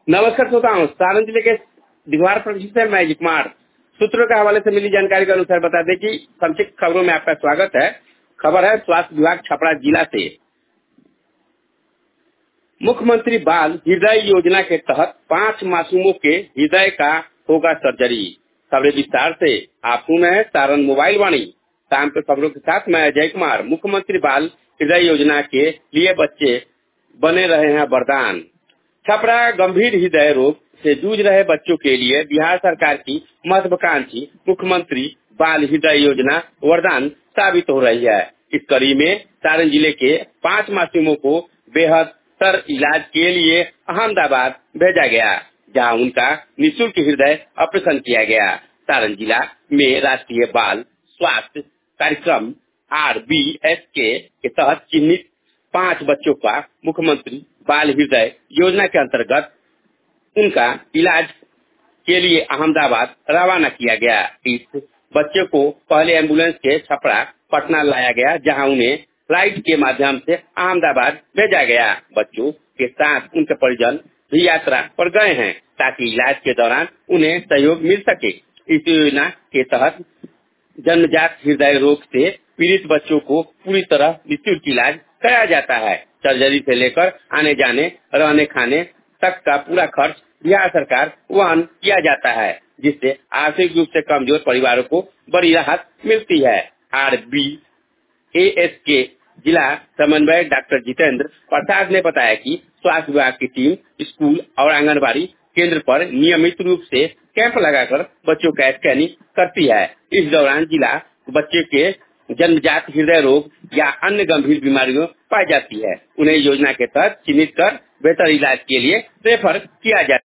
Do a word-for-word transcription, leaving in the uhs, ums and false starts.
नमस्कार श्रोताओं, सारण जिले के दीवार प्रदेश से मैं कुमार। सूत्रों के हवाले से मिली जानकारी के अनुसार बता दें कि संक्षिप्त खबरों में आपका स्वागत है। खबर है स्वास्थ्य विभाग छपरा जिला से। मुख्यमंत्री बाल हृदय योजना के तहत पांच मासूमों के हृदय का होगा सर्जरी। खबरें विस्तार से आप सुन रहे हैं सारण मोबाइल वाणी। शाम के खबरों के साथ मैं अजय कुमार। मुख्यमंत्री बाल हृदय योजना के लिए बच्चे बने रहे हैं वरदान। छपरा गंभीर हृदय रोग से जूझ रहे बच्चों के लिए बिहार सरकार की महत्वाकांक्षी मुख्यमंत्री बाल हृदय योजना वरदान साबित हो रही है। इस कड़ी में सारण जिले के पांच मासूमों को बेहतर इलाज के लिए अहमदाबाद भेजा गया, जहां उनका निःशुल्क हृदय ऑपरेशन किया गया। सारण जिला में राष्ट्रीय बाल स्वास्थ्य कार्यक्रम आर बी एस के के तहत चिन्हित पांच बच्चों का मुख्यमंत्री बाल हृदय योजना के अंतर्गत उनका इलाज के लिए अहमदाबाद रवाना किया गया। इस बच्चे को पहले एम्बुलेंस के छपरा पटना लाया गया, जहां उन्हें फ्लाइट के माध्यम से अहमदाबाद भेजा गया। बच्चों के साथ उनके परिजन भी यात्रा पर गए हैं, ताकि इलाज के दौरान उन्हें सहयोग मिल सके। इस योजना के तहत जन्मजात हृदय रोग से पीड़ित बच्चों को पूरी तरह निःशुल्क इलाज कराया जाता है। सर्जरी से लेकर आने जाने, रहने खाने तक का पूरा खर्च बिहार सरकार वहन किया जाता है, जिससे आर्थिक रूप से कमजोर परिवारों को बड़ी राहत मिलती है। आर बी एएस के जिला समन्वयक डॉक्टर जितेंद्र प्रसाद ने बताया कि स्वास्थ्य विभाग की टीम स्कूल और आंगनबाड़ी केंद्र पर नियमित रूप से कैंप लगाकर बच्चों का स्कैनिंग करती है। इस दौरान जिला बच्चे के जन्मजात हृदय रोग या अन्य गंभीर बीमारियों पाई जाती है, उन्हें योजना के तहत चिन्हित कर बेहतर इलाज के लिए रेफर किया जाता है।